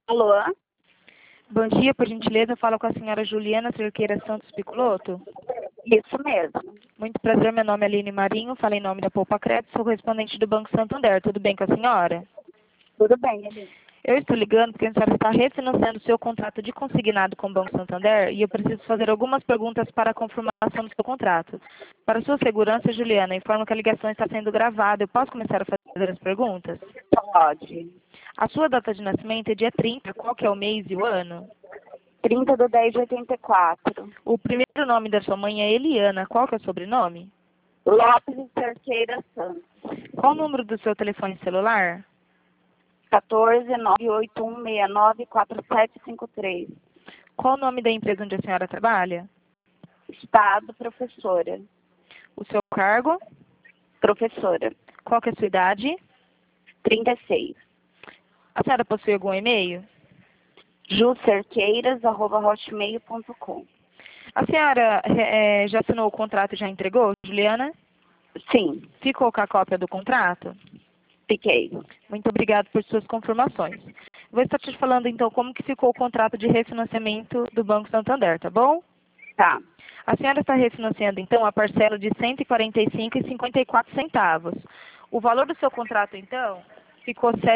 Alô? Bom dia, por gentileza, eu falo com a senhora Juliana Cerqueira Santos Picoloto. Isso mesmo. Muito prazer, meu nome é Aline Marinho, falo em nome da Poupa Crédito, sou correspondente do Banco Santander. Tudo bem com a senhora? Tudo bem, Aline. Eu estou ligando porque a senhora está refinanciando o seu contrato de consignado com o Banco Santander e eu preciso fazer algumas perguntas para a confirmação do seu contrato. Para sua segurança, Juliana, informo que a ligação está sendo gravada. Eu posso começar a fazer as perguntas? Pode. A sua data de nascimento é dia 30, qual que é o mês e o ano? 30/10/84. O primeiro nome da sua mãe é Eliana, qual que é o sobrenome? Lopes e Cerqueira Santos. Qual o número do seu telefone celular? 14 981694753. Qual o nome da empresa onde a senhora trabalha? Estado, professora. O seu cargo? Professora. Qual que é a sua idade? 36. A senhora possui algum e-mail? jucerqueiras@hotmail.com. A senhora já assinou o contrato e já entregou, Juliana? Sim, Ficou com a cópia do contrato? fiquei. Muito obrigada por suas confirmações. Vou estar te falando então como que ficou o contrato de refinanciamento do Banco Santander, tá bom? Tá. A senhora está refinanciando então a parcela de R$ 145,54. O valor do seu contrato então ficou R$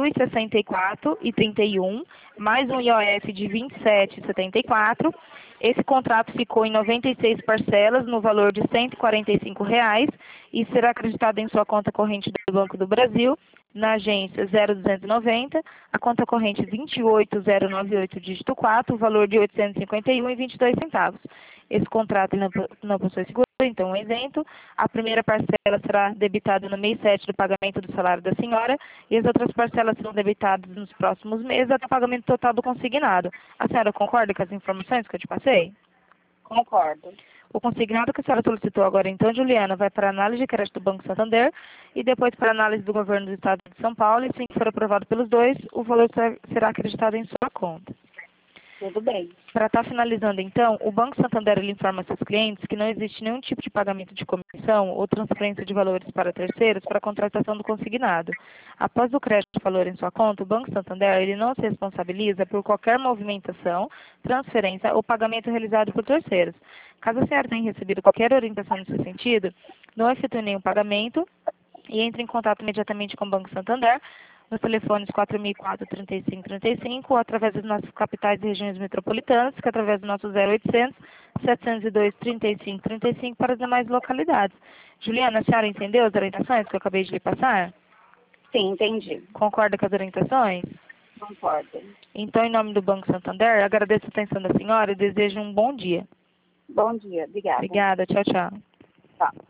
7.064,31, mais um IOF de R$ 27,74. Esse contrato ficou em 96 parcelas no valor de R$ 145 e será acreditado em sua conta corrente do Banco do Brasil, na agência 0290, a conta corrente 28098, dígito 4, o valor de R$ 851,22. Esse contrato não possui seguro, então é isento. A primeira parcela será debitada no mês 7 do pagamento do salário da senhora e as outras parcelas serão debitadas nos próximos meses até o pagamento total do consignado. A senhora concorda com as informações que eu te passei? Concordo. O consignado que a senhora solicitou agora, então, Juliana, vai para a análise de crédito do Banco Santander e depois para a análise do governo do Estado de São Paulo. E, se for aprovado pelos dois, o valor será acreditado em sua conta. Tudo bem. Para estar finalizando, então, o Banco Santander ele informa seus clientes que não existe nenhum tipo de pagamento de comissão ou transferência de valores para terceiros para a contratação do consignado. Após o crédito de valor em sua conta, o Banco Santander ele não se responsabiliza por qualquer movimentação, transferência ou pagamento realizado por terceiros. Caso a senhora tenha recebido qualquer orientação nesse sentido, não efetue nenhum pagamento e entre em contato imediatamente com o Banco Santander nos telefones 4004-3535 ou através das nossas capitais e regiões metropolitanas, que através do nosso 0800 702 3535 para as demais localidades. Juliana, a senhora entendeu as orientações que eu acabei de lhe passar? Sim, entendi. Concorda com as orientações? Concordo. Então, em nome do Banco Santander, agradeço a atenção da senhora e desejo um bom dia. Bom dia. Obrigada. Obrigada, tchau, tchau. Tá.